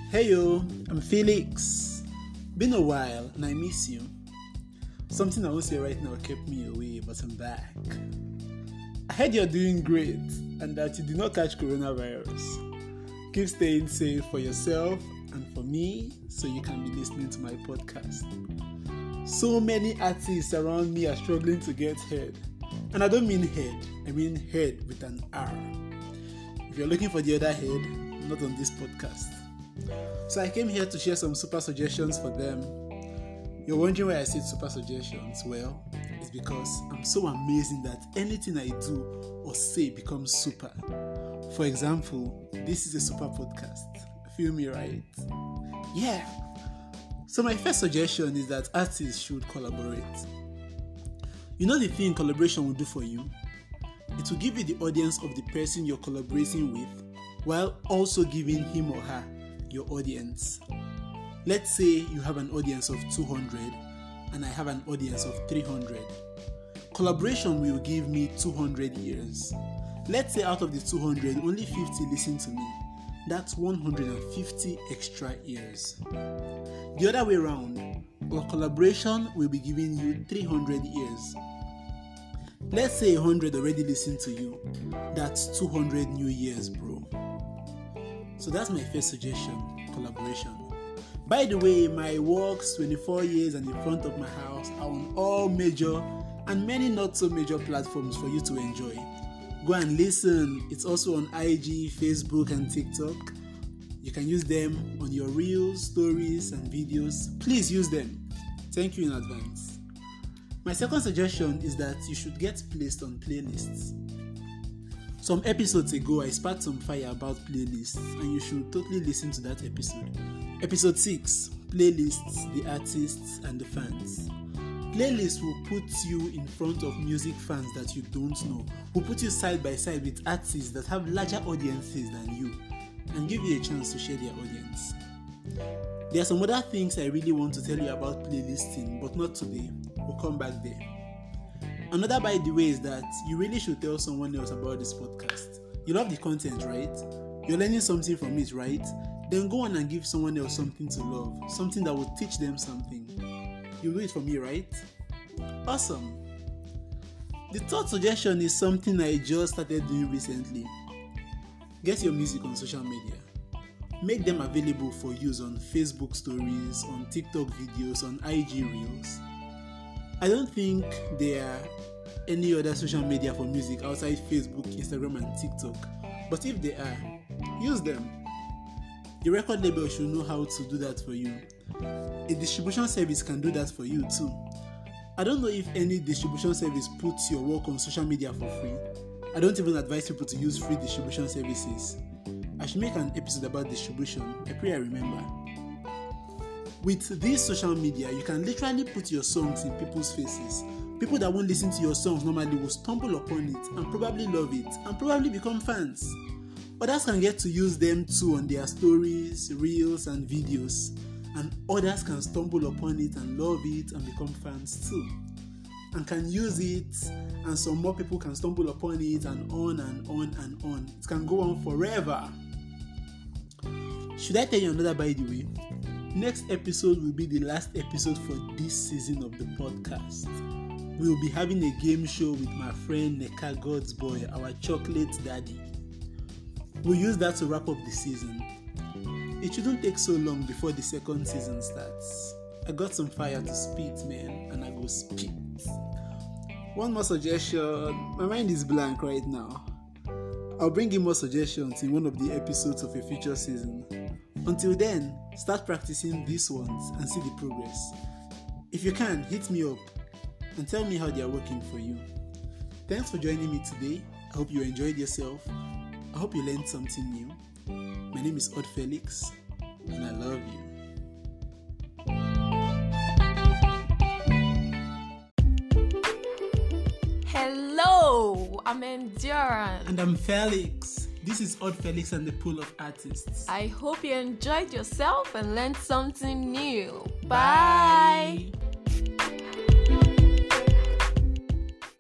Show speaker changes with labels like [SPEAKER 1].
[SPEAKER 1] Hey yo, I'm Felix. Been a while and I miss you. Something I won't say right now kept me away, but I'm back. I heard you're doing great and that you did not catch coronavirus. Keep staying safe for yourself and for me so you can be listening to my podcast. So many artists around me are struggling to get heard. And I don't mean head, I mean head with an R. If you're looking for the other head, not on this podcast. So I came here to share some super suggestions for them. You're wondering why I said super suggestions? Well, it's because I'm so amazing that anything I do or say becomes super. For example, this is a super podcast. Feel me, right? Yeah. So my first suggestion is that artists should collaborate. You know the thing collaboration will do for you? It will give you the audience of the person you're collaborating with, while also giving him or her your audience. Let's say you have an audience of 200 and I have an audience of 300. Collaboration will give me 200 ears. Let's say out of the 200, only 50 listen to me. That's 150 extra ears. The other way around, our collaboration will be giving you 300 ears. Let's say 100 already listen to you. That's 200 new ears, bro. So that's my first suggestion, collaboration. By the way, my works, 24 years and in front of my house, are on all major and many not so major platforms for you to enjoy. Go and listen. It's also on IG, Facebook and TikTok. You can use them on your reels, stories and videos. Please use them. Thank you in advance. My second suggestion is that you should get placed on playlists. Some episodes ago, I sparked some fire about playlists, and you should totally listen to that episode. Episode 6, Playlists, the Artists, and the Fans. Playlists will put you in front of music fans that you don't know, will put you side by side with artists that have larger audiences than you, and give you a chance to share their audience. There are some other things I really want to tell you about playlisting, but not today. We'll come back there. Another, by the way, is that you really should tell someone else about this podcast. You love the content, right? You're learning something from it, right? Then go on and give someone else something to love, something that will teach them something. You do it for me, right? Awesome. The third suggestion is something I just started doing recently. Get your music on social media. Make them available for use on Facebook stories, on TikTok videos, on IG reels. I don't think there are any other social media for music outside Facebook, Instagram and TikTok. But if they are, use them. The record label should know how to do that for you. A distribution service can do that for you too. I don't know if any distribution service puts your work on social media for free. I don't even advise people to use free distribution services. I should make an episode about distribution. I pray I remember. With this social media, you can literally put your songs in people's faces. People that won't listen to your songs normally will stumble upon it and probably love it and probably become fans. Others can get to use them too on their stories, reels and videos. And others can stumble upon it and love it and become fans too. And can use it, and some more people can stumble upon it, and on and on and on. It can go on forever. Should I tell you another, by the way? Next episode will be the last episode for this season of the podcast. We will be having a game show with my friend Neka God's Boy, our chocolate daddy. We'll use that to wrap up the season. It shouldn't take so long before the second season starts. I got some fire to spit, man, and I go spit. One more suggestion. My mind is blank right now. I'll bring you more suggestions in one of the episodes of a future season. Until then, start practicing these ones and see the progress. If you can, hit me up and tell me how they are working for you. Thanks for joining me today. I hope you enjoyed yourself. I hope you learned something new. My name is Odd Felix, and I love you.
[SPEAKER 2] Hello, I'm Endurance.
[SPEAKER 1] And I'm Felix. This is Odd Felix and the Pool of Artists.
[SPEAKER 2] I hope you enjoyed yourself and learned something new. Bye.